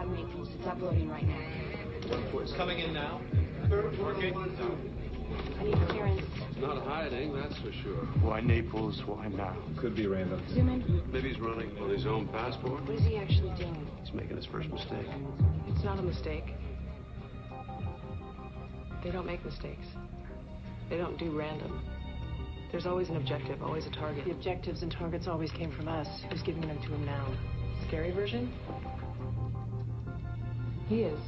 on Naples. It's uploading right now. It's coming in now. Working? I need clearance. Not hiding, that's for sure. Why Naples? Why now? Could be random. Zoom in. Maybe he's running on his own passport. What is he actually doing? He's making his first mistake. It's not a mistake. They don't make mistakes. They don't do random. There's always an objective, always a target. The objectives and targets always came from us. Who's giving them to him now? Scary version? He is.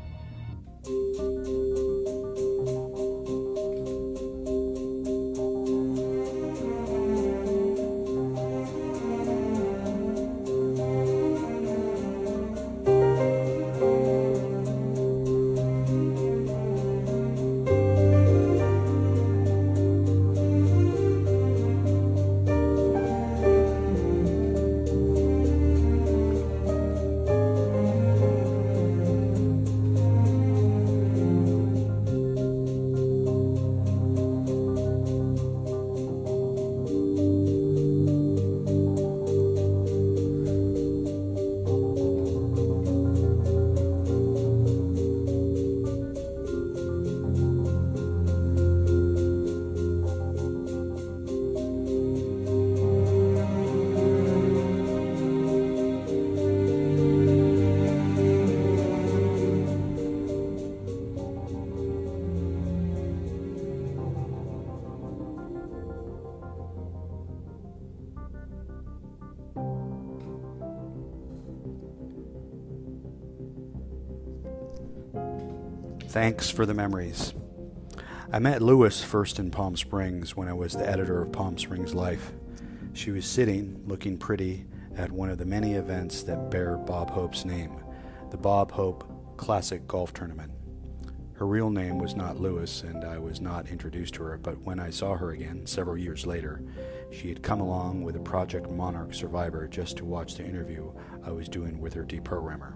Thanks for the memories. I met Lewis first in Palm Springs when I was the editor of Palm Springs Life. She was sitting, looking pretty, at one of the many events that bear Bob Hope's name, the Bob Hope Classic Golf Tournament. Her real name was not Lewis, and I was not introduced to her, but when I saw her again, several years later, she had come along with a Project Monarch survivor just to watch the interview I was doing with her deprogrammer.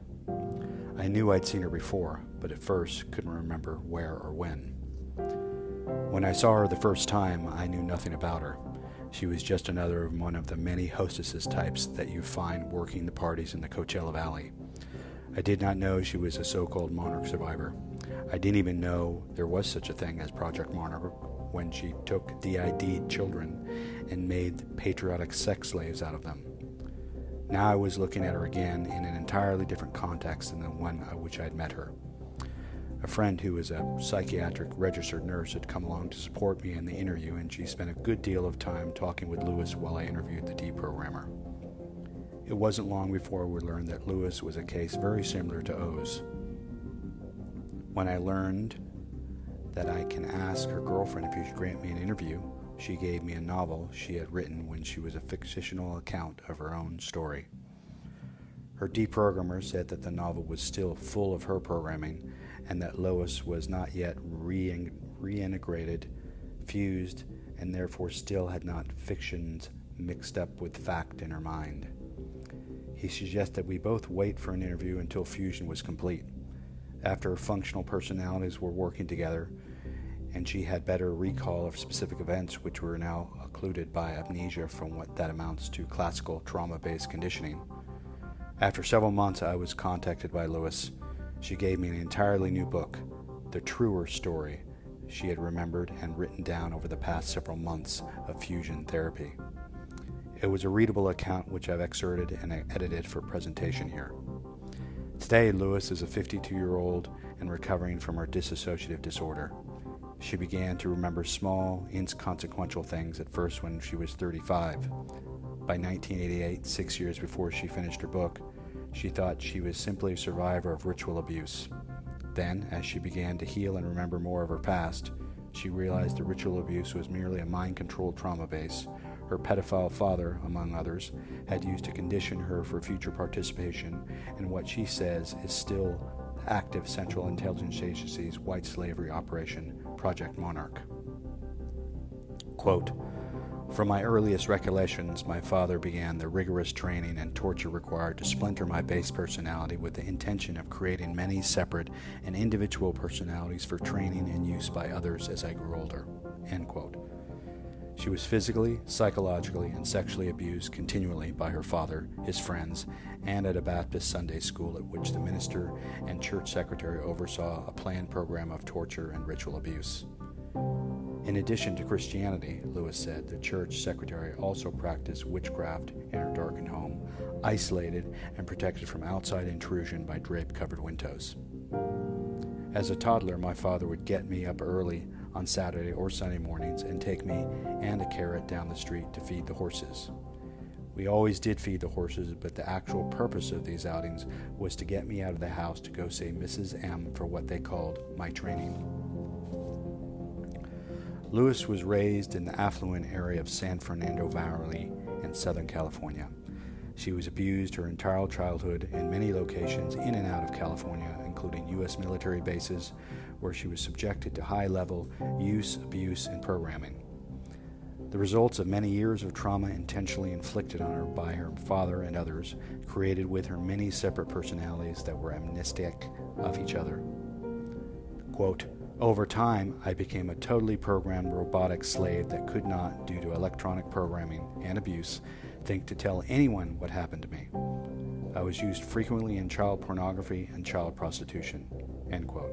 I knew I'd seen her before, but at first couldn't remember where or when. When I saw her the first time, I knew nothing about her. She was just another one of the many hostesses types that you find working the parties in the Coachella Valley. I did not know she was a so-called Monarch survivor. I didn't even know there was such a thing as Project Monarch when she took DID'd children and made patriotic sex slaves out of them. Now I was looking at her again in an entirely different context than the one at which I had met her. A friend who was a psychiatric registered nurse had come along to support me in the interview, and she spent a good deal of time talking with Lewis while I interviewed the deprogrammer. It wasn't long before we learned that Lewis was a case very similar to O's. When I learned that I can ask her girlfriend if she should grant me an interview, she gave me a novel she had written when she was a fictional account of her own story. Her deprogrammer said that the novel was still full of her programming and that Lois was not yet reintegrated, fused, and therefore still had not fictions mixed up with fact in her mind. He suggested we both wait for an interview until fusion was complete. After functional personalities were working together, and she had better recall of specific events which were now occluded by amnesia from what that amounts to classical trauma-based conditioning. After several months, I was contacted by Lewis. She gave me an entirely new book, The Truer Story, she had remembered and written down over the past several months of fusion therapy. It was a readable account which I've excerpted and edited for presentation here. Today, Lewis is a 52-year-old and recovering from her dissociative disorder. She began to remember small, inconsequential things at first when she was 35. By 1988, 6 years before she finished her book, she thought she was simply a survivor of ritual abuse. Then, as she began to heal and remember more of her past, she realized the ritual abuse was merely a mind-controlled trauma base her pedophile father, among others, had used to condition her for future participation in what she says is still the active Central Intelligence Agency's white slavery operation, Project Monarch. Quote, "From my earliest recollections, my father began the rigorous training and torture required to splinter my base personality with the intention of creating many separate and individual personalities for training and use by others as I grew older." End quote. She was physically, psychologically, and sexually abused continually by her father, his friends, and at a Baptist Sunday school at which the minister and church secretary oversaw a planned program of torture and ritual abuse. In addition to Christianity, Lewis said, the church secretary also practiced witchcraft in her darkened home, isolated and protected from outside intrusion by drape-covered windows. As a toddler, my father would get me up early on Saturday or Sunday mornings and take me and a carrot down the street to feed the horses. We always did feed the horses, but the actual purpose of these outings was to get me out of the house to go see Mrs. M for what they called my training. Lewis was raised in the affluent area of San Fernando Valley in Southern California. She was abused her entire childhood in many locations in and out of California, including U.S. military bases, where she was subjected to high-level use, abuse, and programming. The results of many years of trauma intentionally inflicted on her by her father and others created with her many separate personalities that were amnestic of each other. Quote, over time, I became a totally programmed robotic slave that could not, due to electronic programming and abuse, think to tell anyone what happened to me. I was used frequently in child pornography and child prostitution. End quote.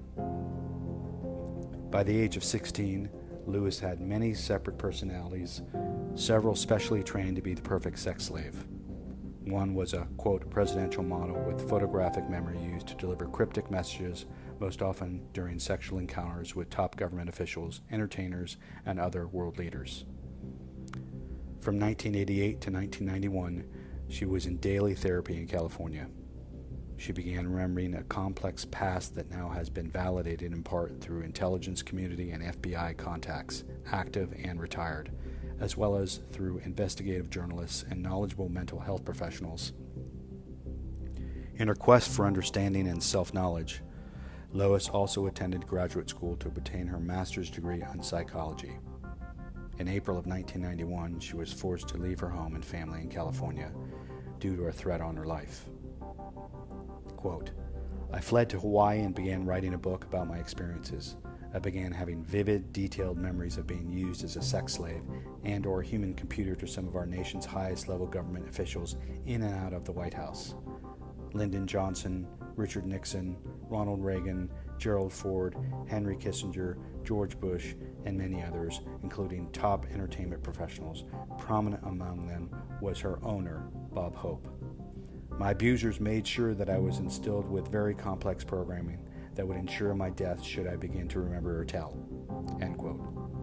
By the age of 16, Lewis had many separate personalities, several specially trained to be the perfect sex slave. One was a, quote, presidential model with photographic memory used to deliver cryptic messages, most often during sexual encounters with top government officials, entertainers, and other world leaders. From 1988 to 1991, she was in daily therapy in California. She began remembering a complex past that now has been validated in part through intelligence community and FBI contacts, active and retired, as well as through investigative journalists and knowledgeable mental health professionals. In her quest for understanding and self-knowledge, Lois also attended graduate school to obtain her master's degree in psychology. In April of 1991, she was forced to leave her home and family in California due to a threat on her life. Quote, I fled to Hawaii and began writing a book about my experiences. I began having vivid, detailed memories of being used as a sex slave and or human computer to some of our nation's highest level government officials in and out of the White House. Lyndon Johnson, Richard Nixon, Ronald Reagan, Gerald Ford, Henry Kissinger, George Bush, and many others, including top entertainment professionals. Prominent among them was her owner, Bob Hope. My abusers made sure that I was instilled with very complex programming that would ensure my death should I begin to remember or tell. End quote.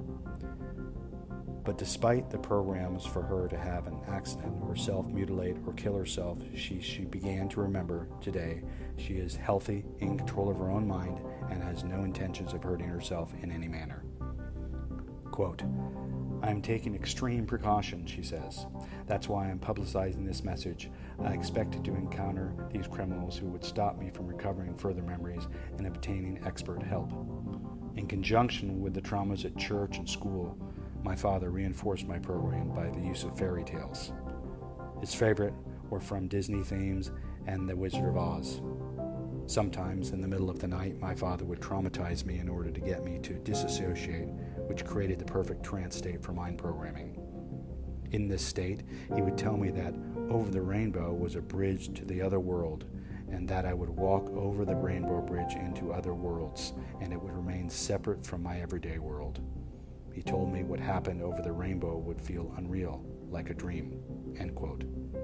But despite the programs for her to have an accident or self-mutilate or kill herself, she began to remember today she is healthy, in control of her own mind, and has no intentions of hurting herself in any manner. Quote, I am taking extreme precaution, she says. That's why I'm publicizing this message. I expected to encounter these criminals who would stop me from recovering further memories and obtaining expert help. In conjunction with the traumas at church and school, my father reinforced my program by the use of fairy tales. His favorite were from Disney themes and The Wizard of Oz. Sometimes, in the middle of the night, my father would traumatize me in order to get me to disassociate, which created the perfect trance state for mind programming. In this state, he would tell me that over the rainbow was a bridge to the other world, and that I would walk over the rainbow bridge into other worlds, and it would remain separate from my everyday world. He told me what happened over the rainbow would feel unreal, like a dream. End quote.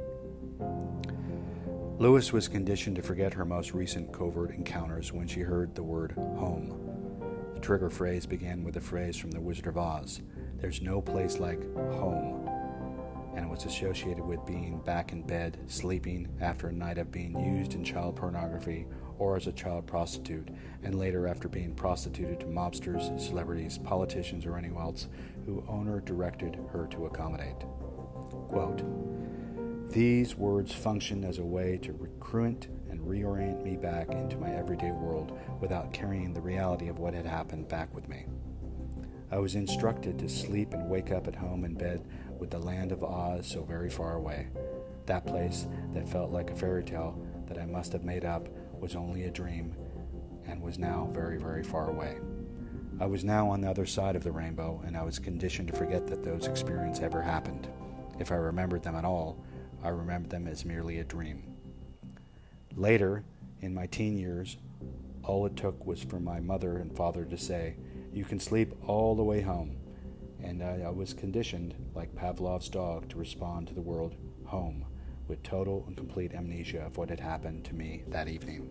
Lewis was conditioned to forget her most recent covert encounters when she heard the word home. The trigger phrase began with a phrase from The Wizard of Oz, "There's no place like home," and was associated with being back in bed, sleeping after a night of being used in child pornography or as a child prostitute, and later after being prostituted to mobsters, celebrities, politicians, or anyone else who owner directed her to accommodate. Quote, these words functioned as a way to recruit and reorient me back into my everyday world without carrying the reality of what had happened back with me. I was instructed to sleep and wake up at home in bed with the land of Oz so very far away. That place that felt like a fairy tale that I must have made up was only a dream and was now very, very far away. I was now on the other side of the rainbow, and I was conditioned to forget that those experiences ever happened. If I remembered them at all, I remembered them as merely a dream. Later, in my teen years, all it took was for my mother and father to say, "You can sleep all the way home," and I was conditioned, like Pavlov's dog, to respond to the word home with total and complete amnesia of what had happened to me that evening.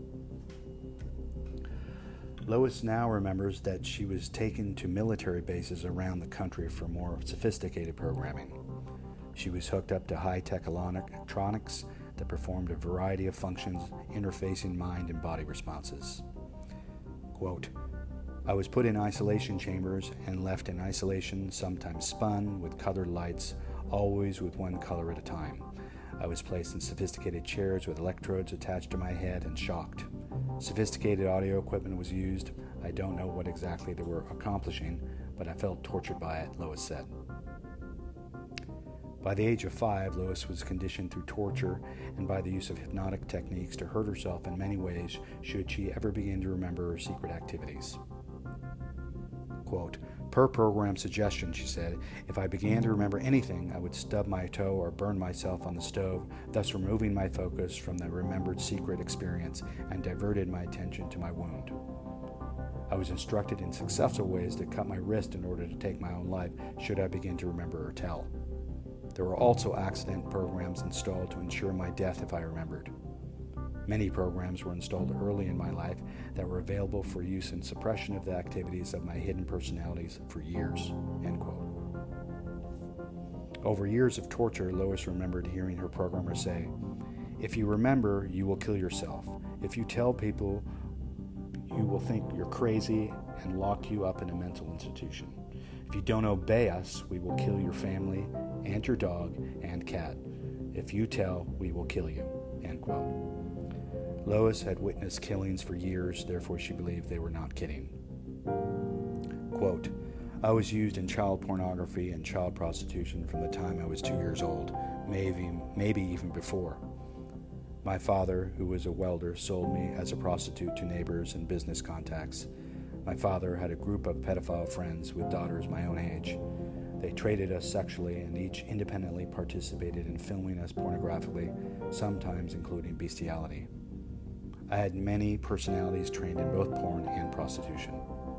Lois now remembers that she was taken to military bases around the country for more sophisticated programming. She was hooked up to high-tech electronics that performed a variety of functions interfacing mind and body responses. Quote, "I was put in isolation chambers and left in isolation, sometimes spun with colored lights, always with one color at a time. I was placed in sophisticated chairs with electrodes attached to my head and shocked. Sophisticated audio equipment was used. I don't know what exactly they were accomplishing, but I felt tortured by it," Lois said. By the age of 5, Lois was conditioned through torture and by the use of hypnotic techniques to hurt herself in many ways should she ever begin to remember her secret activities. Quote, "Per program suggestion," she said, "if I began to remember anything, I would stub my toe or burn myself on the stove, thus removing my focus from the remembered secret experience and diverted my attention to my wound. I was instructed in successful ways to cut my wrist in order to take my own life should I begin to remember or tell. There were also accident programs installed to ensure my death if I remembered. Many programs were installed early in my life that were available for use in suppression of the activities of my hidden personalities for years." End quote. Over years of torture, Lois remembered hearing her programmer say, "If you remember, you will kill yourself. If you tell people, you will think you're crazy and lock you up in a mental institution. If you don't obey us, we will kill your family and your dog and cat. If you tell, we will kill you." End quote. Lois had witnessed killings for years, therefore she believed they were not kidding. Quote, "I was used in child pornography and child prostitution from the time I was 2 years old, maybe even before. My father, who was a welder, sold me as a prostitute to neighbors and business contacts. My father had a group of pedophile friends with daughters my own age. They traded us sexually and each independently participated in filming us pornographically, sometimes including bestiality. I had many personalities trained in both porn and prostitution.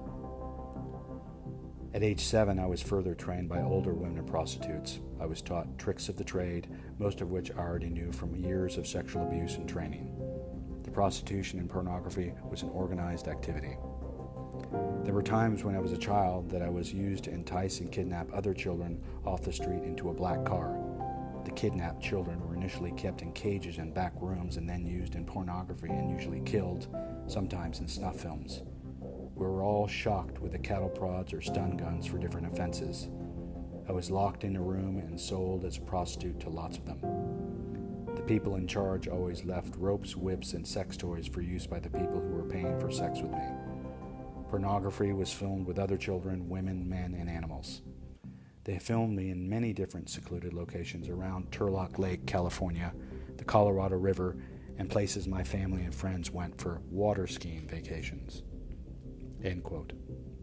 At age 7, I was further trained by older women prostitutes. I was taught tricks of the trade, most of which I already knew from years of sexual abuse and training. The prostitution and pornography was an organized activity. There were times when I was a child that I was used to entice and kidnap other children off the street into a black car. The kidnapped children were initially kept in cages in back rooms and then used in pornography and usually killed, sometimes in snuff films. We were all shocked with the cattle prods or stun guns for different offenses. I was locked in a room and sold as a prostitute to lots of them. The people in charge always left ropes, whips, and sex toys for use by the people who were paying for sex with me. Pornography was filmed with other children, women, men, and animals. They filmed me in many different secluded locations around Turlock Lake, California, the Colorado River, and places my family and friends went for water skiing vacations." End quote.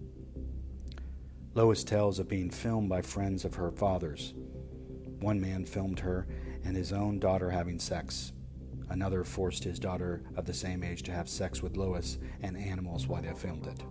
Lois tells of being filmed by friends of her father's. One man filmed her and his own daughter having sex. Another forced his daughter of the same age to have sex with Lois and animals while they filmed it.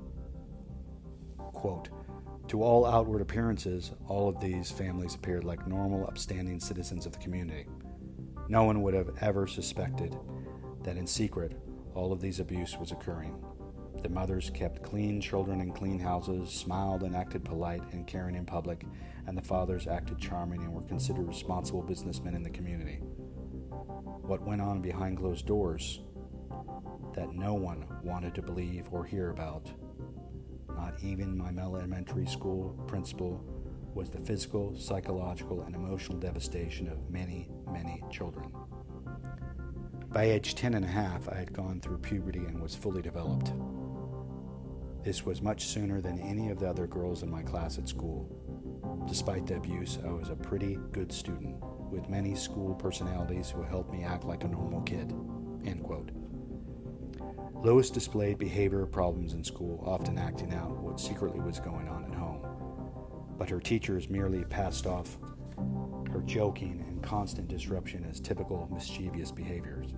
Quote, "To all outward appearances, all of these families appeared like normal, upstanding citizens of the community. No one would have ever suspected that in secret all of these abuse was occurring. The mothers kept clean children in clean houses, smiled and acted polite and caring in public, and the fathers acted charming and were considered responsible businessmen in the community. What went on behind closed doors that no one wanted to believe or hear about, not even my elementary school principal, was the physical, psychological, and emotional devastation of many, many children. By age 10 and a half, I had gone through puberty and was fully developed. This was much sooner than any of the other girls in my class at school. Despite the abuse, I was a pretty good student, with many school personalities who helped me act like a normal kid." End quote. Lois displayed behavior problems in school, often acting out what secretly was going on at home. But her teachers merely passed off her joking and constant disruption as typical mischievous behaviors.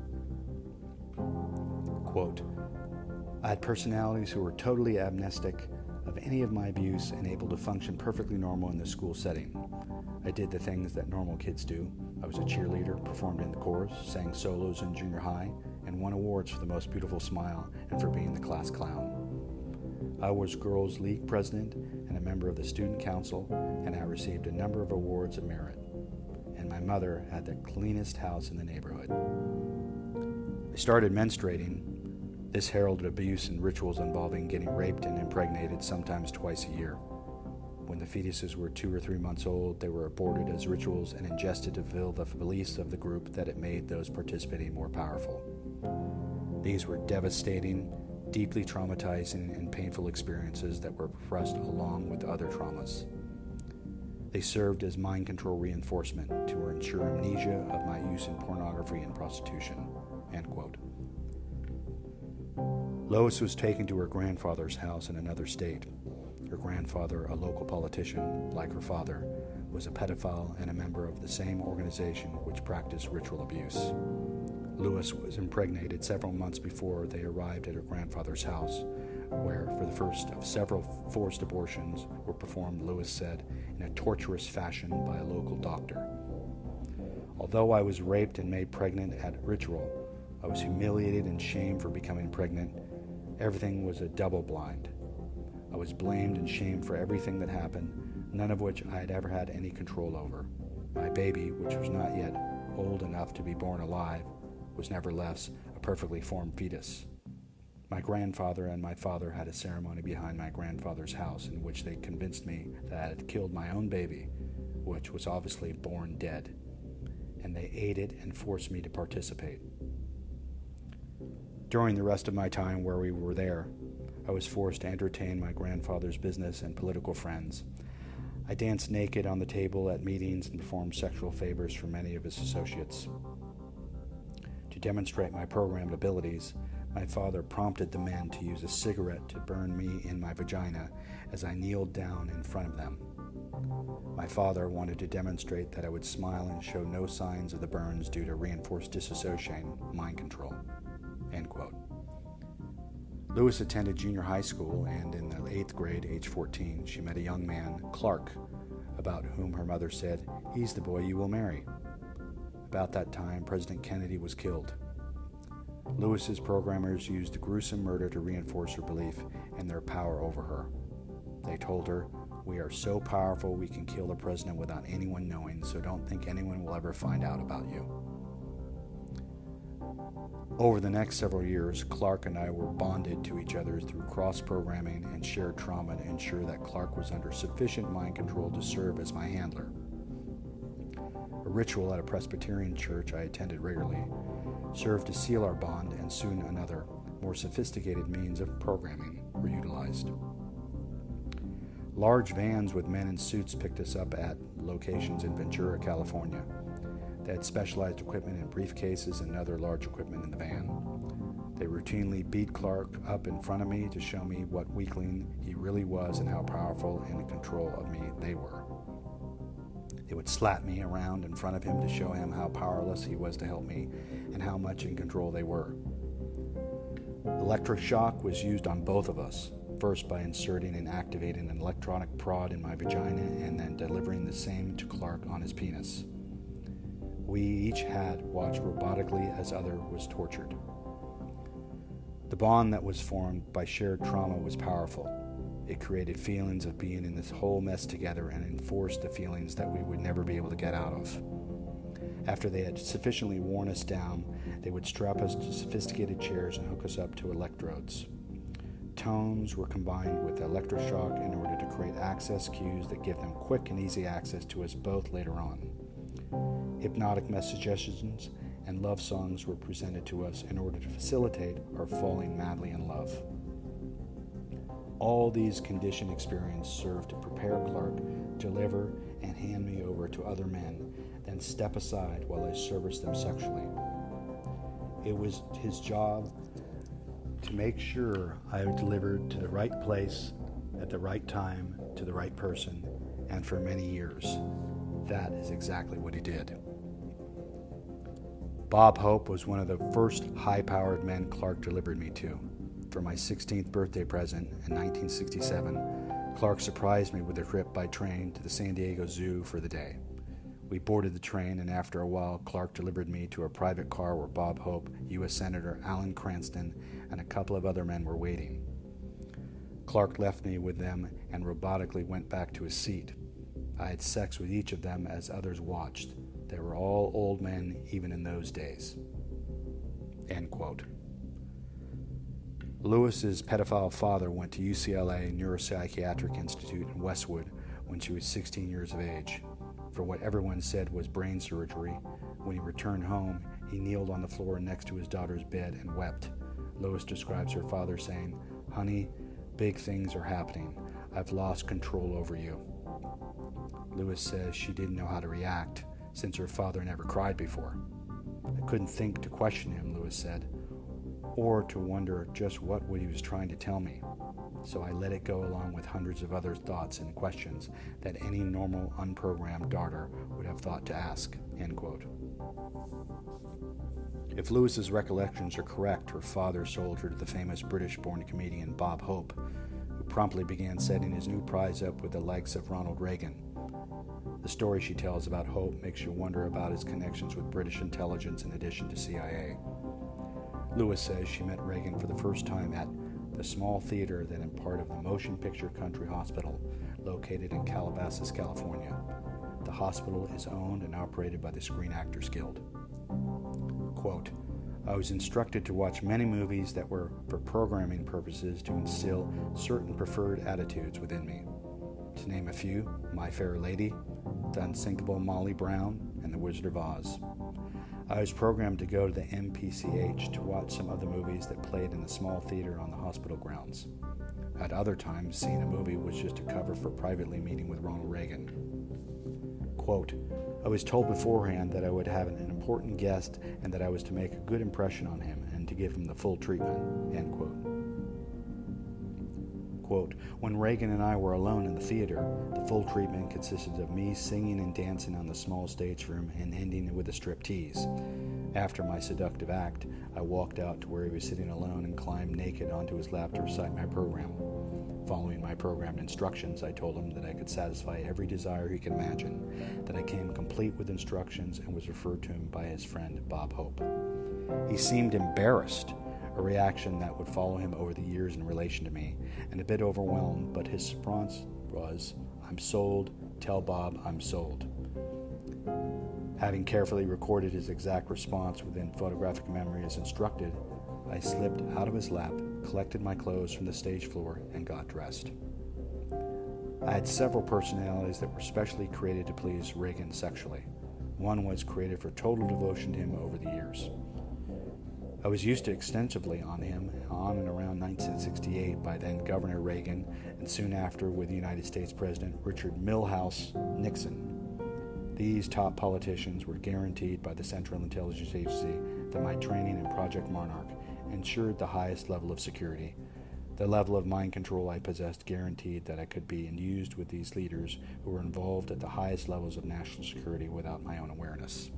Quote, I had personalities who were totally amnestic of any of my abuse and able to function perfectly normal in the school setting. I did the things that normal kids do. I was a cheerleader, performed in the chorus, sang solos in junior high, and won awards for the most beautiful smile and for being the class clown. I was Girls League president and a member of the student council, and I received a number of awards of merit. And my mother had the cleanest house in the neighborhood. I started menstruating. This heralded abuse and rituals involving getting raped and impregnated sometimes twice a year. When the fetuses were 2 or 3 months old, they were aborted as rituals and ingested to fulfill the beliefs of the group that it made those participating more powerful. These were devastating, deeply traumatizing, and painful experiences that were repressed along with other traumas. They served as mind control reinforcement to ensure amnesia of my use in pornography and prostitution. End quote. Lois was taken to her grandfather's house in another state. Her grandfather, a local politician, like her father, was a pedophile and a member of the same organization which practiced ritual abuse. Lois was impregnated several months before they arrived at her grandfather's house, where, for the first of several forced abortions, were performed, Lois said, in a torturous fashion by a local doctor. Although I was raped and made pregnant at ritual, I was humiliated and shamed for becoming pregnant. Everything was a double blind. I was blamed and shamed for everything that happened, none of which I had ever had any control over. My baby, which was not yet old enough to be born alive, was nevertheless a perfectly formed fetus. My grandfather and my father had a ceremony behind my grandfather's house in which they convinced me that I had killed my own baby, which was obviously born dead, and they aided and forced me to participate. During the rest of my time where we were there, I was forced to entertain my grandfather's business and political friends. I danced naked on the table at meetings and performed sexual favors for many of his associates. To demonstrate my programmed abilities, my father prompted the men to use a cigarette to burn me in my vagina as I kneeled down in front of them. My father wanted to demonstrate that I would smile and show no signs of the burns due to reinforced disassociating mind control. End quote. Lois attended junior high school, and in the 8th grade, age 14, she met a young man, Clark, about whom her mother said, "He's the boy you will marry." About that time, President Kennedy was killed. Lois's programmers used the gruesome murder to reinforce her belief in their power over her. They told her, "We are so powerful we can kill the president without anyone knowing, so don't think anyone will ever find out about you." Over the next several years, Clark and I were bonded to each other through cross-programming and shared trauma to ensure that Clark was under sufficient mind control to serve as my handler. A ritual at a Presbyterian church I attended regularly served to seal our bond, and soon another, more sophisticated means of programming were utilized. Large vans with men in suits picked us up at locations in Ventura, California. They had specialized equipment in briefcases and other large equipment in the van. They routinely beat Clark up in front of me to show me what weakling he really was and how powerful and in control of me they were. They would slap me around in front of him to show him how powerless he was to help me and how much in control they were. Electric shock was used on both of us, first by inserting and activating an electronic prod in my vagina and then delivering the same to Clark on his penis. We each had watched robotically as other was tortured. The bond that was formed by shared trauma was powerful. It created feelings of being in this whole mess together and enforced the feelings that we would never be able to get out of. After they had sufficiently worn us down, they would strap us to sophisticated chairs and hook us up to electrodes. Tones were combined with electroshock in order to create access cues that give them quick and easy access to us both later on. Hypnotic suggestions and love songs were presented to us in order to facilitate our falling madly in love. All these conditioned experiences served to prepare Clark to deliver and hand me over to other men, then step aside while I serviced them sexually. It was his job to make sure I delivered to the right place at the right time to the right person, and for many years. That is exactly what he did. Bob Hope was one of the first high-powered men Clark delivered me to. For my 16th birthday present in 1967, Clark surprised me with a trip by train to the San Diego Zoo for the day. We boarded the train, and after a while, Clark delivered me to a private car where Bob Hope, U.S. Senator Alan Cranston, and a couple of other men were waiting. Clark left me with them and robotically went back to his seat. I had sex with each of them as others watched. They were all old men, even in those days. End quote. Lewis's pedophile father went to UCLA Neuropsychiatric Institute in Westwood when she was 16 years of age. For what everyone said was brain surgery, when he returned home, he kneeled on the floor next to his daughter's bed and wept. Lewis describes her father saying, "Honey, big things are happening. I've lost control over you." Lewis says she didn't know how to react, since her father never cried before. "I couldn't think to question him," Lewis said, or to wonder just what he was trying to tell me. So I let it go along with hundreds of other thoughts and questions that any normal, unprogrammed daughter would have thought to ask. End quote. If Lewis's recollections are correct, her father sold her to the famous British-born comedian Bob Hope, who promptly began setting his new prize up with the likes of Ronald Reagan. The story she tells about Hope makes you wonder about his connections with British intelligence in addition to CIA. Lewis says she met Reagan for the first time at the small theater that is part of the Motion Picture Country Hospital, located in Calabasas, California. The hospital is owned and operated by the Screen Actors Guild. Quote, "I was instructed to watch many movies that were for programming purposes to instill certain preferred attitudes within me. To name a few, My Fair Lady, The Unsinkable Molly Brown, and The Wizard of Oz. I was programmed to go to the MPCH to watch some of the movies that played in the small theater on the hospital grounds. At other times, seeing a movie was just a cover for privately meeting with Ronald Reagan." Quote, "I was told beforehand that I would have an important guest and that I was to make a good impression on him and to give him the full treatment." End quote. Quote, "When Reagan and I were alone in the theater, the full treatment consisted of me singing and dancing on the small stage room and ending with a striptease. After my seductive act, I walked out to where he was sitting alone and climbed naked onto his lap to recite my program. Following my programmed instructions, I told him that I could satisfy every desire he could imagine, that I came complete with instructions and was referred to him by his friend Bob Hope. He seemed embarrassed, a reaction that would follow him over the years in relation to me, and a bit overwhelmed, but his response was, 'I'm sold, tell Bob I'm sold.' Having carefully recorded his exact response within photographic memory as instructed, I slipped out of his lap, collected my clothes from the stage floor, and got dressed. I had several personalities that were specially created to please Reagan sexually. One was created for total devotion to him over the years. I was used to extensively on him on and around 1968 by then Governor Reagan, and soon after with United States President Richard Milhous Nixon. These top politicians were guaranteed by the Central Intelligence Agency that my training in Project Monarch ensured the highest level of security. The level of mind control I possessed guaranteed that I could be used with these leaders who were involved at the highest levels of national security without my own awareness.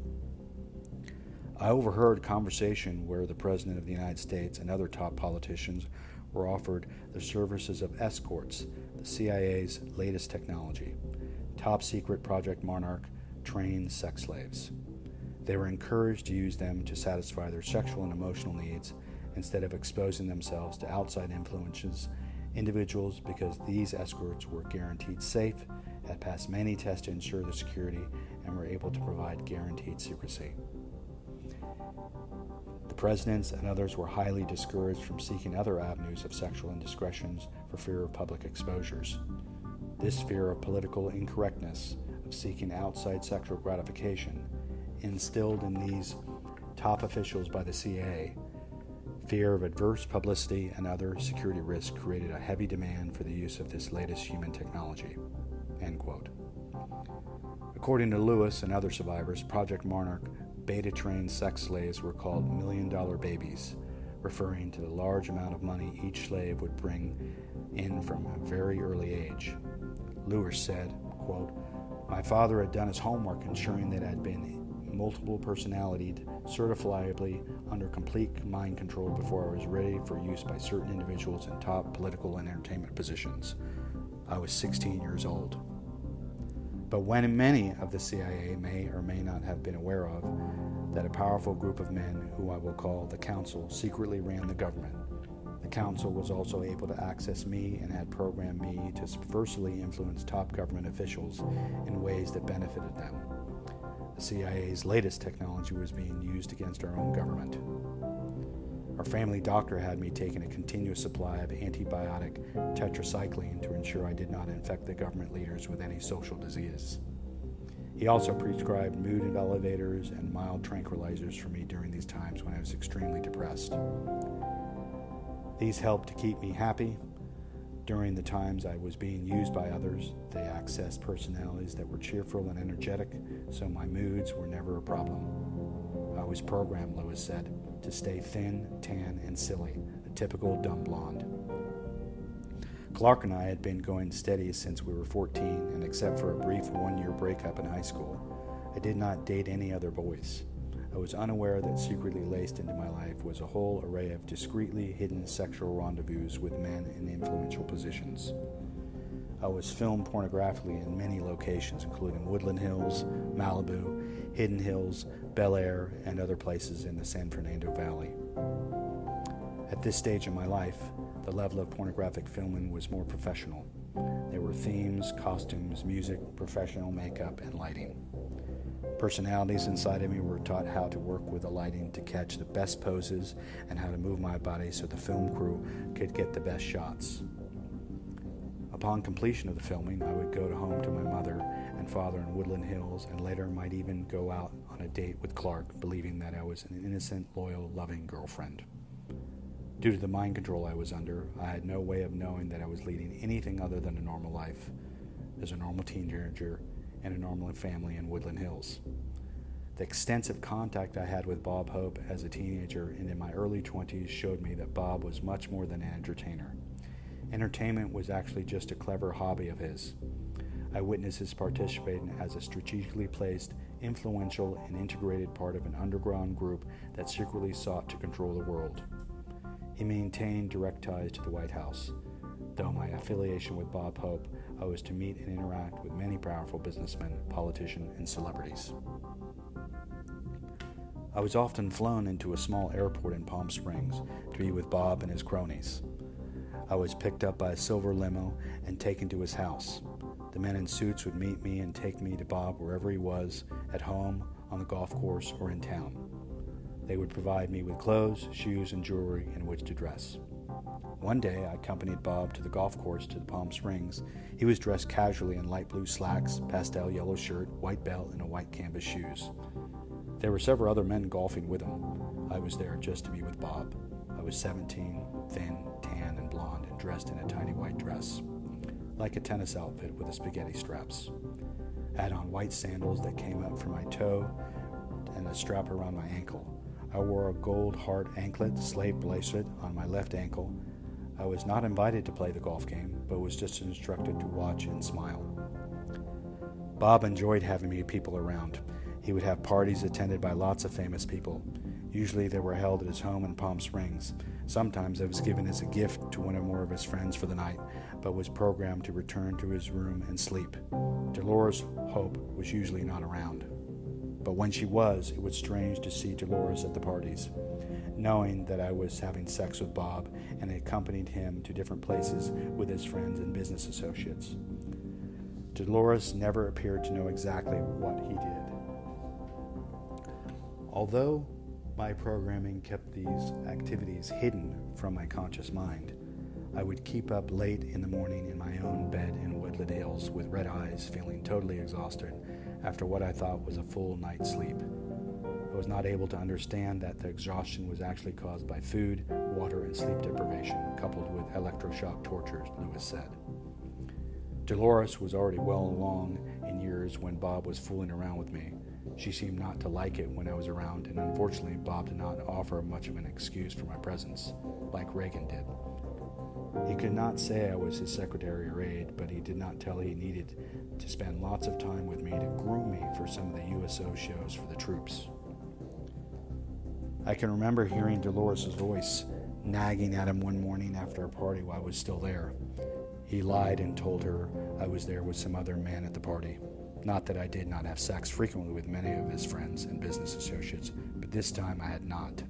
I overheard conversation where the President of the United States and other top politicians were offered the services of escorts, the CIA's latest technology. Top secret Project Monarch trained sex slaves. They were encouraged to use them to satisfy their sexual and emotional needs instead of exposing themselves to outside influences, individuals, because these escorts were guaranteed safe, had passed many tests to ensure their security, and were able to provide guaranteed secrecy. The presidents and others were highly discouraged from seeking other avenues of sexual indiscretions for fear of public exposures. This fear of political incorrectness, of seeking outside sexual gratification, instilled in these top officials by the CIA, fear of adverse publicity and other security risks created a heavy demand for the use of this latest human technology." End quote. According to Lewis and other survivors, Project Monarch beta-trained sex slaves were called $1 million babies, referring to the large amount of money each slave would bring in from a very early age. Lewis said, quote, "My father had done his homework ensuring that I had been multiple personalitied, certifiably under complete mind control before I was ready for use by certain individuals in top political and entertainment positions. I was 16 years old." But when many of the CIA may or may not have been aware of that a powerful group of men, who I will call the Council, secretly ran the government, the Council was also able to access me and had programmed me to subversively influence top government officials in ways that benefited them. The CIA's latest technology was being used against our own government. Our family doctor had me taking a continuous supply of antibiotic tetracycline to ensure I did not infect the government leaders with any social disease. He also prescribed mood elevators and mild tranquilizers for me during these times when I was extremely depressed. These helped to keep me happy. During the times I was being used by others, they accessed personalities that were cheerful and energetic, so my moods were never a problem. I was programmed, Lewis said, to stay thin, tan, and silly, a typical dumb blonde. Clark and I had been going steady since we were 14, and except for a brief one-year breakup in high school, I did not date any other boys. I was unaware that secretly laced into my life was a whole array of discreetly hidden sexual rendezvous with men in influential positions. I was filmed pornographically in many locations, including Woodland Hills, Malibu, Hidden Hills, Bel Air, and other places in the San Fernando Valley. At this stage in my life, the level of pornographic filming was more professional. There were themes, costumes, music, professional makeup, and lighting. Personalities inside of me were taught how to work with the lighting to catch the best poses and how to move my body so the film crew could get the best shots. Upon completion of the filming, I would go home to my mother and father in Woodland Hills, and later might even go out on a date with Clark, believing that I was an innocent, loyal, loving girlfriend. Due to the mind control I was under, I had no way of knowing that I was leading anything other than a normal life, as a normal teenager and a normal family in Woodland Hills. The extensive contact I had with Bob Hope as a teenager and in my early 20s showed me that Bob was much more than an entertainer. Entertainment was actually just a clever hobby of his. I witnessed his participating as a strategically placed, influential, and integrated part of an underground group that secretly sought to control the world. He maintained direct ties to the White House. Though my affiliation with Bob Hope, I was to meet and interact with many powerful businessmen, politicians, and celebrities. I was often flown into a small airport in Palm Springs to be with Bob and his cronies. I was picked up by a silver limo and taken to his house. The men in suits would meet me and take me to Bob wherever he was, at home, on the golf course, or in town. They would provide me with clothes, shoes, and jewelry in which to dress. One day, I accompanied Bob to the golf course to the Palm Springs. He was dressed casually in light blue slacks, pastel yellow shirt, white belt, and white canvas shoes. There were several other men golfing with him. I was there just to be with Bob. I was 17, thin, tan, and blonde, and dressed in a tiny white dress, like a tennis outfit with the spaghetti straps. I had on white sandals that came up from my toe and a strap around my ankle. I wore a gold heart anklet, slave bracelet on my left ankle. I was not invited to play the golf game, but was just instructed to watch and smile. Bob enjoyed having me people around. He would have parties attended by lots of famous people. Usually they were held at his home in Palm Springs. Sometimes I was given as a gift to one or more of his friends for the night, but was programmed to return to his room and sleep. Dolores Hope was usually not around. But when she was, it was strange to see Dolores at the parties, knowing that I was having sex with Bob and accompanied him to different places with his friends and business associates. Dolores never appeared to know exactly what he did. Although my programming kept these activities hidden from my conscious mind, I would keep up late in the morning in my own bed in Woodland Hills with red eyes, feeling totally exhausted after what I thought was a full night's sleep. I was not able to understand that the exhaustion was actually caused by food, water, and sleep deprivation, coupled with electroshock tortures, Lewis said. Dolores was already well along in years when Bob was fooling around with me. She seemed not to like it when I was around, and unfortunately Bob did not offer much of an excuse for my presence, like Reagan did. He could not say I was his secretary or aide, but he did not tell he needed to spend lots of time with me to groom me for some of the USO shows for the troops. I can remember hearing Dolores' voice nagging at him one morning after a party while I was still there. He lied and told her I was there with some other man at the party. Not that I did not have sex frequently with many of his friends and business associates, but this time I had not.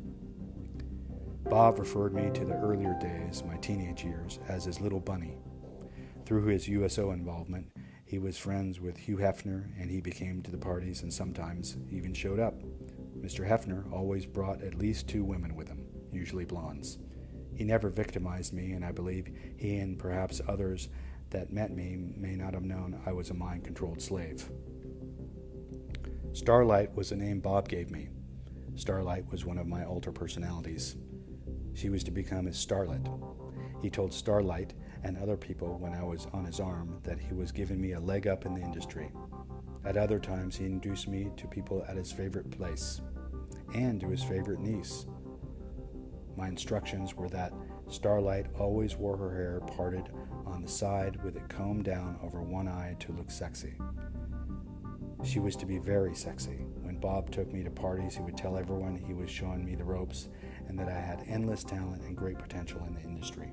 Bob referred me to the earlier days, my teenage years, as his little bunny. Through his USO involvement, he was friends with Hugh Hefner, and he came to the parties and sometimes even showed up. Mr. Hefner always brought at least 2 women with him, usually blondes. He never victimized me, and I believe he and perhaps others that met me may not have known I was a mind-controlled slave. Starlight was the name Bob gave me. Starlight was one of my alter personalities. She was to become his starlet. He told Starlight and other people when I was on his arm that he was giving me a leg up in the industry. At other times, he introduced me to people at his favorite place and to his favorite niece. My instructions were that Starlight always wore her hair parted on the side with it combed down over one eye to look sexy. She was to be very sexy. When Bob took me to parties, he would tell everyone he was showing me the ropes and that I had endless talent and great potential in the industry.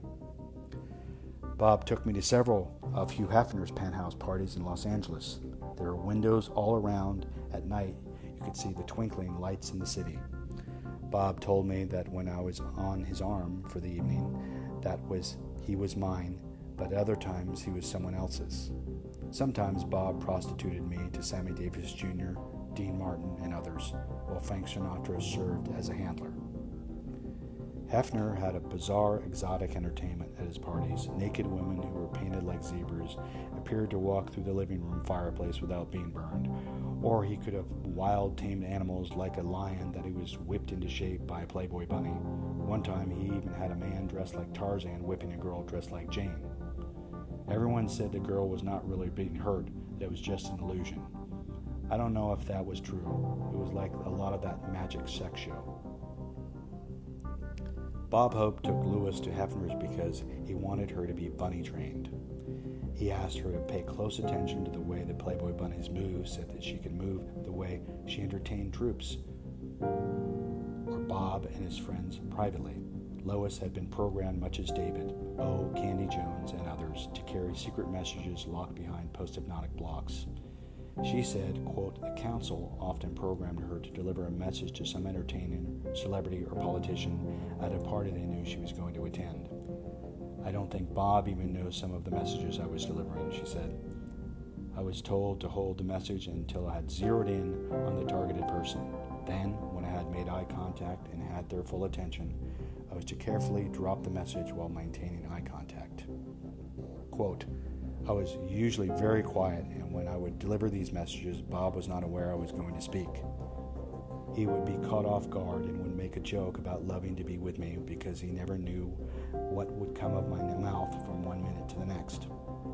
Bob took me to several of Hugh Hefner's penthouse parties in Los Angeles. There were windows all around. At night, you could see the twinkling lights in the city. Bob told me that when I was on his arm for the evening, he was mine, but at other times he was someone else's. Sometimes Bob prostituted me to Sammy Davis Jr., Dean Martin, and others, while Frank Sinatra served as a handler. Hefner had a bizarre, exotic entertainment at his parties. Naked women who were painted like zebras appeared to walk through the living room fireplace without being burned, or he could have wild, tamed animals like a lion that he was whipped into shape by a Playboy bunny. One time he even had a man dressed like Tarzan whipping a girl dressed like Jane. Everyone said the girl was not really being hurt, that it was just an illusion. I don't know if that was true. It was like a lot of that magic sex show. Bob Hope took Lewis to Hefner's because he wanted her to be bunny trained. He asked her to pay close attention to the way the Playboy bunnies move so that she could move the way she entertained troops, or Bob and his friends privately. Lois had been programmed much as David, O, Candy Jones, and others to carry secret messages locked behind post-hypnotic blocks. She said, quote, the council often programmed her to deliver a message to some entertainer, celebrity, or politician at a party they knew she was going to attend. I don't think Bob even knows some of the messages I was delivering, she said. I was told to hold the message until I had zeroed in on the targeted person. Then, when I had made eye contact and had their full attention, I was to carefully drop the message while maintaining eye contact. Quote, I was usually very quiet, and when I would deliver these messages, Bob was not aware I was going to speak. He would be caught off guard and would make a joke about loving to be with me because he never knew what would come of my mouth from one minute to the next.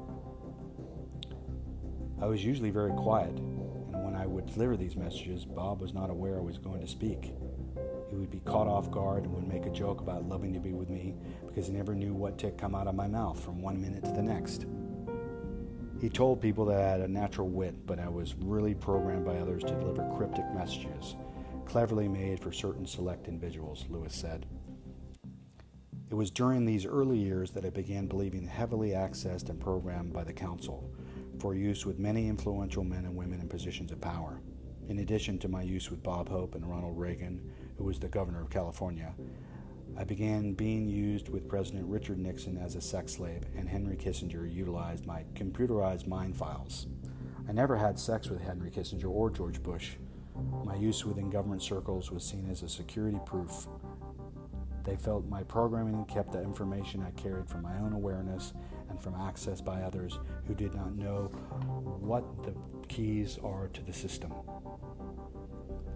I was usually very quiet, and when I would deliver these messages, Bob was not aware I was going to speak. He would be caught off guard and would make a joke about loving to be with me because he never knew what to come out of my mouth from one minute to the next. He told people that I had a natural wit, but I was really programmed by others to deliver cryptic messages, cleverly made for certain select individuals, Lewis said. It was during these early years that I began believing heavily accessed and programmed by the council for use with many influential men and women in positions of power. In addition to my use with Bob Hope and Ronald Reagan, who was the governor of California, I began being used with President Richard Nixon as a sex slave, and Henry Kissinger utilized my computerized mind files. I never had sex with Henry Kissinger or George Bush. My use within government circles was seen as a security proof. They felt my programming kept the information I carried from my own awareness and from access by others who did not know what the keys are to the system. But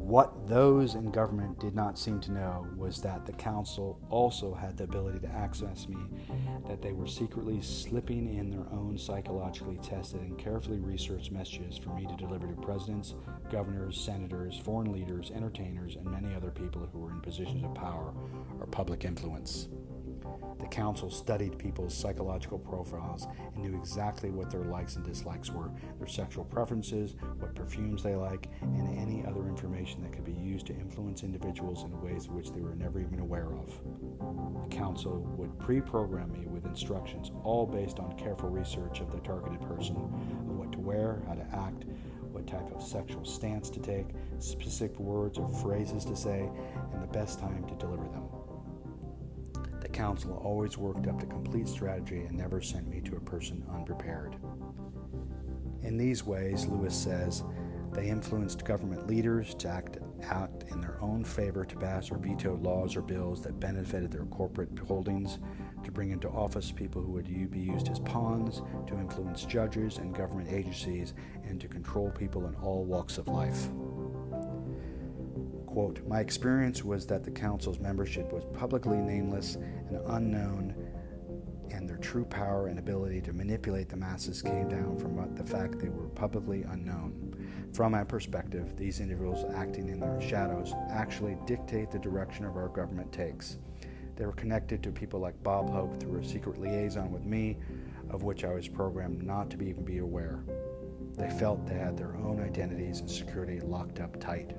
What those in government did not seem to know was that the council also had the ability to access me, that they were secretly slipping in their own psychologically tested and carefully researched messages for me to deliver to presidents, governors, senators, foreign leaders, entertainers, and many other people who were in positions of power or public influence. The council studied people's psychological profiles and knew exactly what their likes and dislikes were, their sexual preferences, what perfumes they like, and any other information that could be used to influence individuals in ways which they were never even aware of. The council would pre-program me with instructions, all based on careful research of the targeted person, of what to wear, how to act, what type of sexual stance to take, specific words or phrases to say, and the best time to deliver them. The council always worked up to complete strategy and never sent me to a person unprepared. In these ways, Lewis says, they influenced government leaders to act in their own favor to pass or veto laws or bills that benefited their corporate holdings, to bring into office people who would be used as pawns, to influence judges and government agencies, and to control people in all walks of life. Quote, my experience was that the council's membership was publicly nameless and unknown, and their true power and ability to manipulate the masses came down from the fact they were publicly unknown. From my perspective, these individuals acting in their shadows actually dictate the direction of our government takes. They were connected to people like Bob Hope through a secret liaison with me, of which I was programmed not to even be aware. They felt they had their own identities and security locked up tight.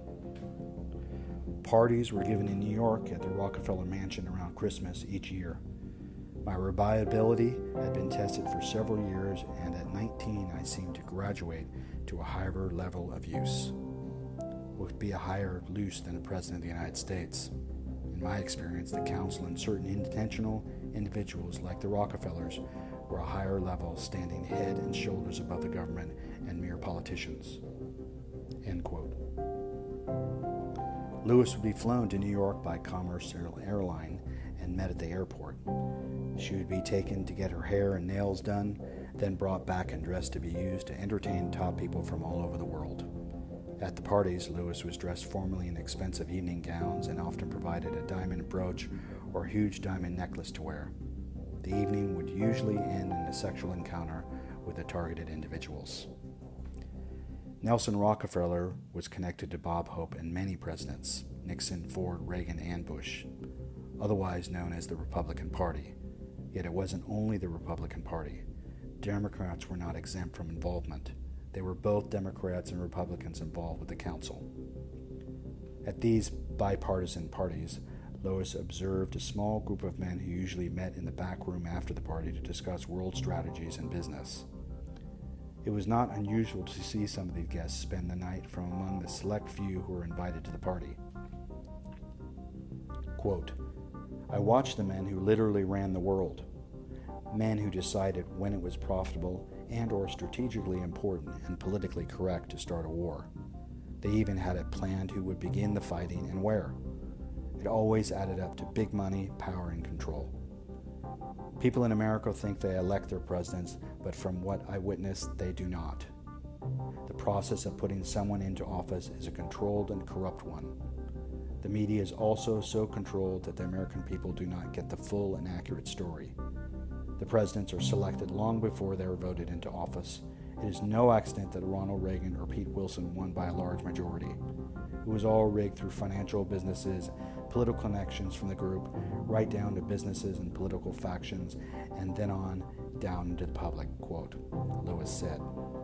Parties were given in New York at the Rockefeller Mansion around Christmas each year. My reliability had been tested for several years, and at 19 I seemed to graduate to a higher level of use. Would be a higher use than a president of the United States. In my experience, the council and certain intentional individuals like the Rockefellers were a higher level, standing head and shoulders above the government and mere politicians. End quote. Lewis would be flown to New York by Commerce Airline and met at the airport. She would be taken to get her hair and nails done, then brought back and dressed to be used to entertain top people from all over the world. At the parties, Lewis was dressed formally in expensive evening gowns and often provided a diamond brooch or a huge diamond necklace to wear. The evening would usually end in a sexual encounter with the targeted individuals. Nelson Rockefeller was connected to Bob Hope and many presidents, Nixon, Ford, Reagan, and Bush, otherwise known as the Republican Party. Yet it wasn't only the Republican Party. Democrats were not exempt from involvement. They were both Democrats and Republicans involved with the council. At these bipartisan parties, Lois observed a small group of men who usually met in the back room after the party to discuss world strategies and business. It was not unusual to see some of these guests spend the night from among the select few who were invited to the party. Quote, I watched the men who literally ran the world, men who decided when it was profitable and or strategically important and politically correct to start a war. They even had it planned who would begin the fighting and where. It always added up to big money, power, and control. People in America think they elect their presidents, but from what I witnessed, they do not. The process of putting someone into office is a controlled and corrupt one. The media is also so controlled that the American people do not get the full and accurate story. The presidents are selected long before they are voted into office. It is no accident that Ronald Reagan or Pete Wilson won by a large majority. It was all rigged through financial businesses, political connections from the group, right down to businesses and political factions, and then on down into the public, quote, Lewis said.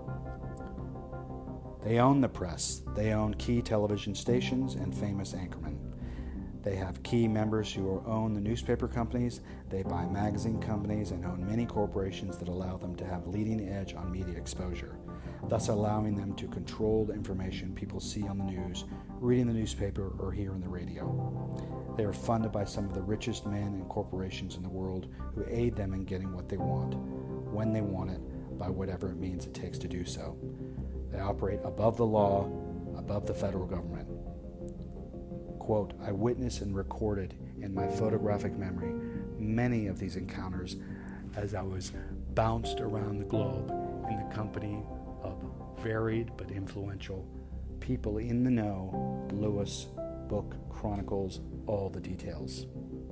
They own the press. They own key television stations and famous anchormen. They have key members who own the newspaper companies. They buy magazine companies and own many corporations that allow them to have leading edge on media exposure, thus allowing them to control the information people see on the news, read in the newspaper, or hear on the radio. They are funded by some of the richest men and corporations in the world who aid them in getting what they want, when they want it, by whatever it means it takes to do so. They operate above the law, above the federal government. Quote, I witnessed and recorded in my photographic memory many of these encounters as I was bounced around the globe in the company of varied but influential people in the know, Lewis' book chronicles all the details.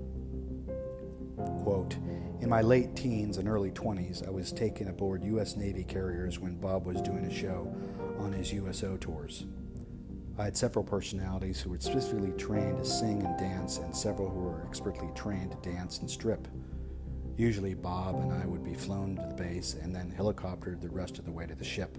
Quote, in my late teens and early 20s, I was taken aboard U.S. Navy carriers when Bob was doing a show on his USO tours. I had several personalities who were specifically trained to sing and dance, and several who were expertly trained to dance and strip. Usually Bob and I would be flown to the base and then helicoptered the rest of the way to the ship.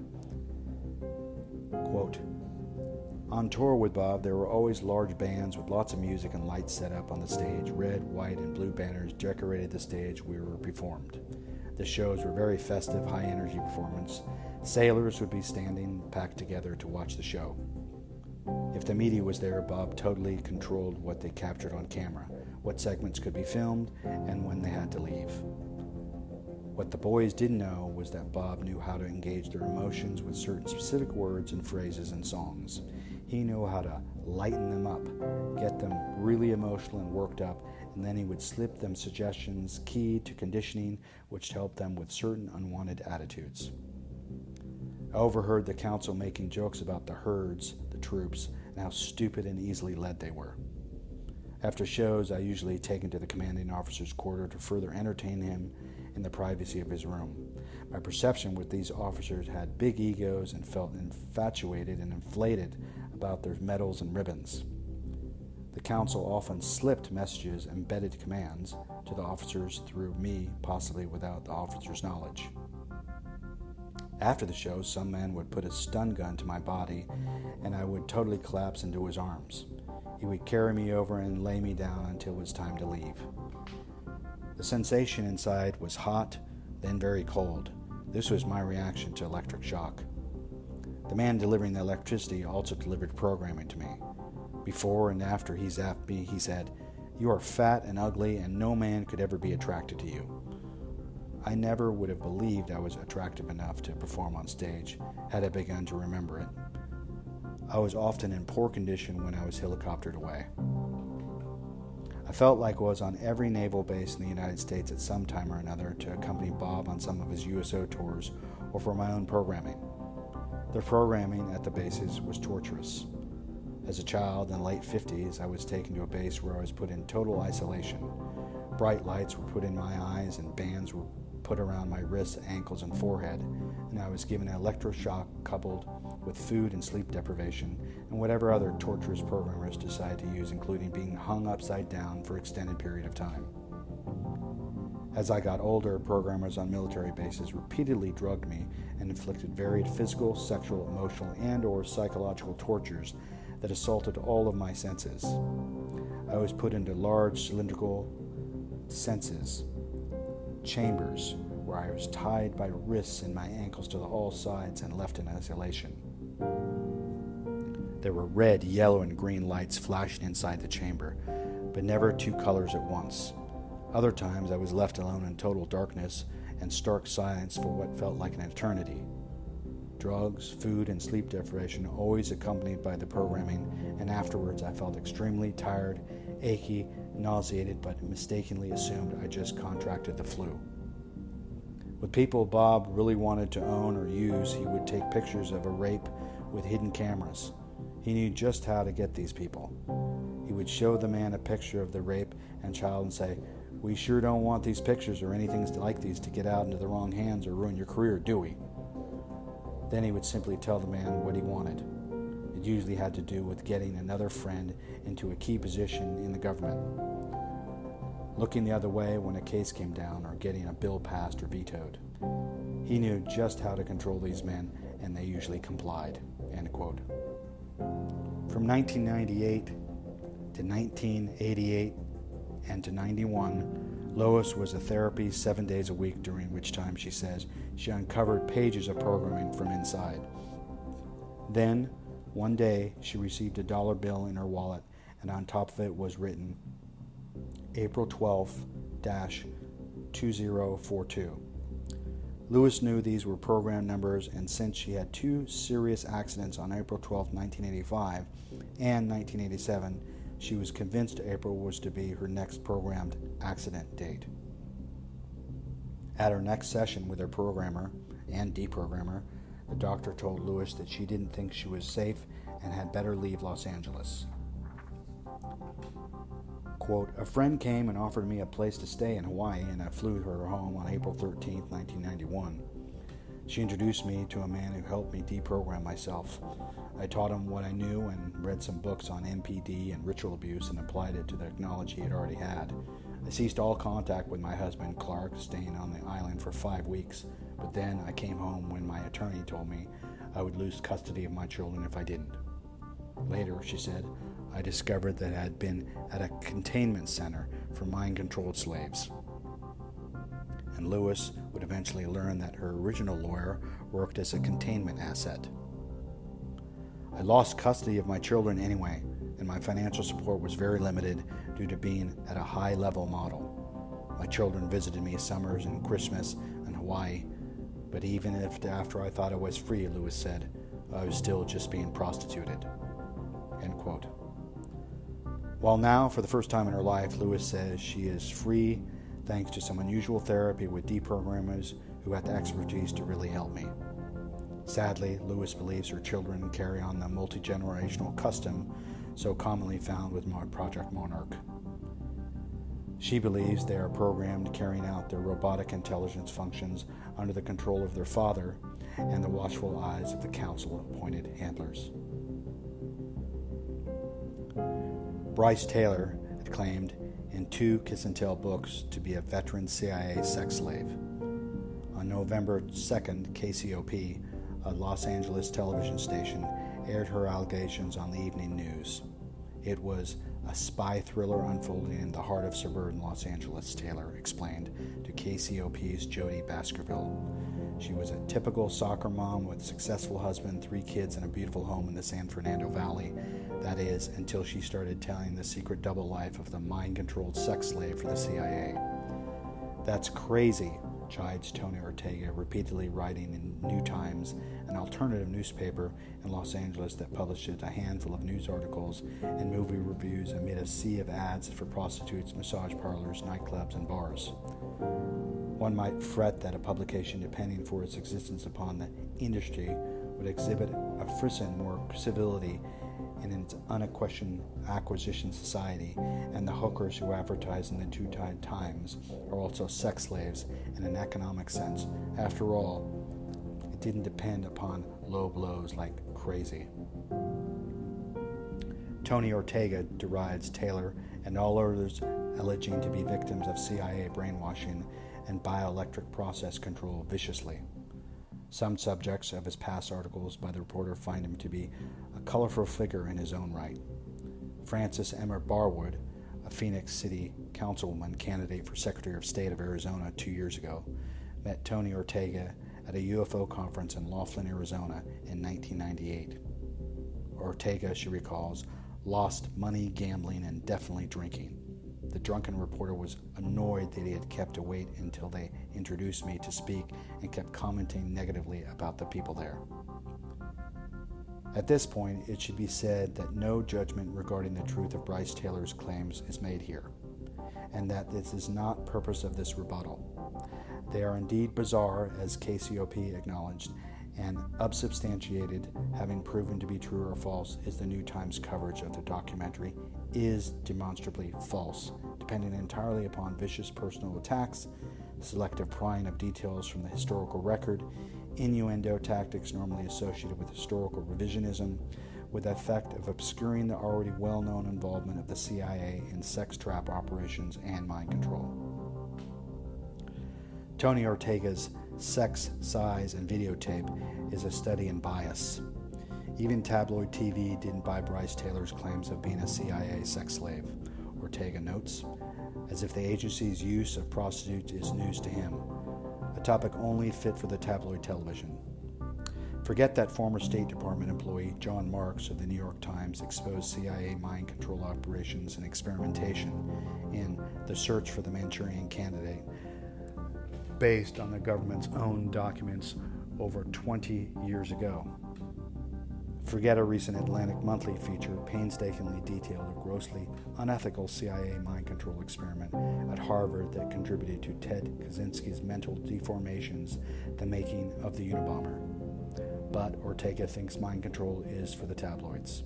Quote, on tour with Bob, there were always large bands with lots of music and lights set up on the stage. Red, white, and blue banners decorated the stage we were performed. The shows were very festive, high-energy performance. Sailors would be standing packed together to watch the show. If the media was there, Bob totally controlled what they captured on camera, what segments could be filmed, and when they had to leave. What the boys didn't know was that Bob knew how to engage their emotions with certain specific words and phrases and songs. He knew how to lighten them up, get them really emotional and worked up, and then he would slip them suggestions key to conditioning which helped them with certain unwanted attitudes. I overheard the council making jokes about the herds, the troops, and how stupid and easily led they were. After shows, I usually take him to the commanding officer's quarter to further entertain him in the privacy of his room. My perception was these officers had big egos and felt infatuated and inflated about their medals and ribbons. The council often slipped messages, embedded commands, to the officers through me, possibly without the officer's knowledge. After the show, some man would put a stun gun to my body, and I would totally collapse into his arms. He would carry me over and lay me down until it was time to leave. The sensation inside was hot, then very cold. This was my reaction to electric shock. The man delivering the electricity also delivered programming to me. Before and after he zapped me, he said, "You are fat and ugly, and no man could ever be attracted to you." I never would have believed I was attractive enough to perform on stage had I begun to remember it. I was often in poor condition when I was helicoptered away. I felt like I was on every naval base in the United States at some time or another to accompany Bob on some of his USO tours or for my own programming. The programming at the bases was torturous. As a child in the late 50s, I was taken to a base where I was put in total isolation. Bright lights were put in my eyes and bands were put around my wrists, ankles, and forehead, and I was given an electroshock coupled with food and sleep deprivation and whatever other torturous programmers decided to use, including being hung upside down for an extended period of time. As I got older, programmers on military bases repeatedly drugged me and inflicted varied physical, sexual, emotional, and/or psychological tortures that assaulted all of my senses. I was put into large cylindrical chambers where I was tied by wrists and my ankles to all sides and left in isolation. There were red, yellow, and green lights flashing inside the chamber, but never two colors at once. Other times I was left alone in total darkness and stark silence for what felt like an eternity. Drugs, food, and sleep deprivation always accompanied by the programming, and afterwards I felt extremely tired, achy, nauseated, but mistakenly assumed I just contracted the flu. With people Bob really wanted to own or use, he would take pictures of a rape with hidden cameras. He knew just how to get these people. He would show the man a picture of the rape and child and say, "We sure don't want these pictures or anything like these to get out into the wrong hands or ruin your career, do we?" Then he would simply tell the man what he wanted. It usually had to do with getting another friend into a key position in the government, looking the other way when a case came down, or getting a bill passed or vetoed. He knew just how to control these men, and they usually complied. End quote. From 1998 to 1988 and to 91, Lois was in therapy 7 days a week, during which time, she says, she uncovered pages of programming from inside. Then, one day, she received a dollar bill in her wallet, and on top of it was written, April 12-2042. Lewis knew these were program numbers, and since she had two serious accidents on April 12, 1985 and 1987, she was convinced April was to be her next programmed accident date. At her next session with her programmer and deprogrammer, the doctor told Lewis that she didn't think she was safe and had better leave Los Angeles. Quote, a friend came and offered me a place to stay in Hawaii, and I flew her home on April 13, 1991. She introduced me to a man who helped me deprogram myself. I taught him what I knew and read some books on NPD and ritual abuse and applied it to the knowledge he had already had. I ceased all contact with my husband, Clark, staying on the island for 5 weeks, but then I came home when my attorney told me I would lose custody of my children if I didn't. Later, she said, I discovered that I had been at a containment center for mind-controlled slaves. And Lewis would eventually learn that her original lawyer worked as a containment asset. I lost custody of my children anyway, and my financial support was very limited due to being at a high-level model. My children visited me summers and Christmas in Hawaii, but even if after I thought I was free, Lewis said, I was still just being prostituted. End quote. While now, for the first time in her life, Lewis says she is free thanks to some unusual therapy with deprogrammers who had the expertise to really help me. Sadly, Lewis believes her children carry on the multi-generational custom so commonly found with Project Monarch. She believes they are programmed carrying out their robotic intelligence functions under the control of their father and the watchful eyes of the council-appointed handlers. Bryce Taylor had claimed in 2 Kiss and Tell books to be a veteran CIA sex slave. On November 2nd, KCOP, a Los Angeles television station, aired her allegations on the evening news. It was a spy thriller unfolding in the heart of suburban Los Angeles, Taylor explained to KCOP's Jody Baskerville. She was a typical soccer mom with a successful husband, 3 kids, and a beautiful home in the San Fernando Valley. That is, until she started telling the secret double life of the mind-controlled sex slave for the CIA. That's crazy, chides Tony Ortega, repeatedly writing in New Times, an alternative newspaper in Los Angeles that publishes a handful of news articles and movie reviews amid a sea of ads for prostitutes, massage parlors, nightclubs, and bars. One might fret that a publication depending for its existence upon the industry would exhibit a frisson more civility in its unquestioned acquisition society, and the hookers who advertise in the Two-Tide Times are also sex slaves in an economic sense. After all, it didn't depend upon low blows like crazy. Tony Ortega derides Taylor and all others alleging to be victims of CIA brainwashing and bioelectric process control viciously. Some subjects of his past articles by the reporter find him to be a colorful figure in his own right. Frances Emmer Barwood, a Phoenix City councilwoman candidate for Secretary of State of Arizona 2 years ago, met Tony Ortega at a UFO conference in Laughlin, Arizona in 1998. Ortega, she recalls, lost money gambling and definitely drinking. The drunken reporter was annoyed that he had kept to wait until they introduced me to speak and kept commenting negatively about the people there. At this point, it should be said that no judgment regarding the truth of Bryce Taylor's claims is made here, and that this is not the purpose of this rebuttal. They are indeed bizarre, as KCOP acknowledged, and unsubstantiated, having proven to be true or false, is the New Times coverage of the documentary is demonstrably false, depending entirely upon vicious personal attacks, selective prying of details from the historical record, innuendo tactics normally associated with historical revisionism, with the effect of obscuring the already well-known involvement of the CIA in sex trap operations and mind control. Tony Ortega's Sex, Size, and Videotape is a study in bias. Even tabloid TV didn't buy Bryce Taylor's claims of being a CIA sex slave, Ortega notes, as if the agency's use of prostitutes is news to him, a topic only fit for the tabloid television. Forget that former State Department employee John Marks of the New York Times exposed CIA mind control operations and experimentation in The Search for the Manchurian Candidate, based on the government's own documents over 20 years ago. Forget a recent Atlantic Monthly feature painstakingly detailed a grossly unethical CIA mind control experiment at Harvard that contributed to Ted Kaczynski's mental deformations, the making of the Unabomber. but Ortega thinks mind control is for the tabloids.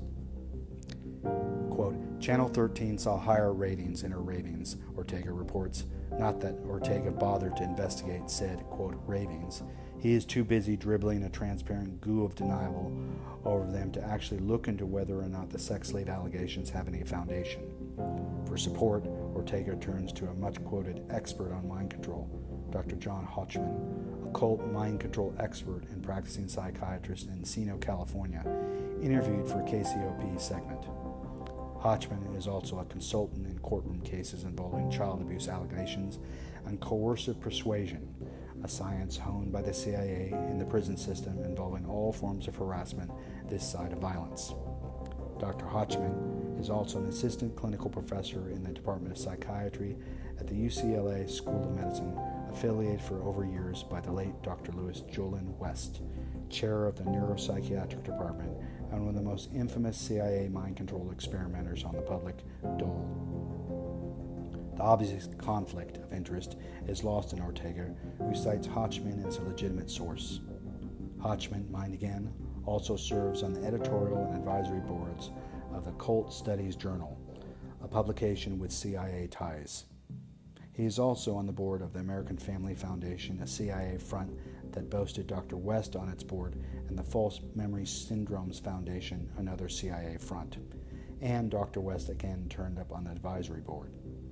Quote, Channel 13 saw higher ratings in her ravings, Ortega reports. Not that Ortega bothered to investigate said, quote, ravings. He is too busy dribbling a transparent goo of denial over them to actually look into whether or not the sex slave allegations have any foundation. For support, Ortega turns to a much-quoted expert on mind control, Dr. John Hochman, a cult mind control expert and practicing psychiatrist in Encino, California, interviewed for KCOP segment. Hochman is also a consultant in courtroom cases involving child abuse allegations and coercive persuasion, a science honed by the CIA in the prison system involving all forms of harassment this side of violence. Dr. Hochman is also an assistant clinical professor in the Department of Psychiatry at the UCLA School of Medicine, affiliated for over years by the late Dr. Louis Jolin West, chair of the Neuropsychiatric Department and one of the most infamous CIA mind control experimenters on the public dole. The obvious conflict of interest is lost in Ortega, who cites Hochman as a legitimate source. Hochman, mind again, also serves on the editorial and advisory boards of the Cult Studies Journal, a publication with CIA ties. He is also on the board of the American Family Foundation, a CIA front that boasted Dr. West on its board, and the False Memory Syndromes Foundation, another CIA front. And Dr. West again turned up on the advisory board.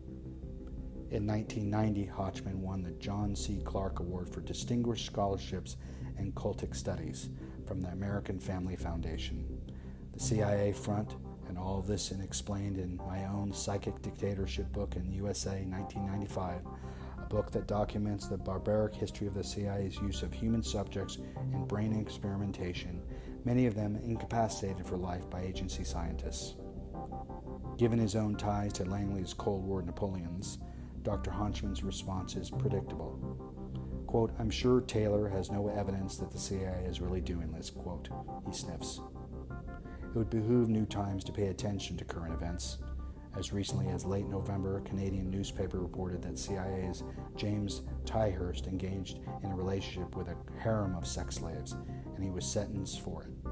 In 1990, Hochman won the John C. Clark Award for Distinguished Scholarships in Cultic Studies from the American Family Foundation. The CIA front, and all of this explained in my own Psychic Dictatorship book in USA 1995, a book that documents the barbaric history of the CIA's use of human subjects in brain experimentation, many of them incapacitated for life by agency scientists. Given his own ties to Langley's Cold War Napoleons, Dr. Hochman's response is predictable. Quote, I'm sure Taylor has no evidence that the CIA is really doing this, quote, he sniffs. It would behoove New Times to pay attention to current events. As recently as late November, a Canadian newspaper reported that CIA's James Tyhurst engaged in a relationship with a harem of sex slaves, and he was sentenced for it.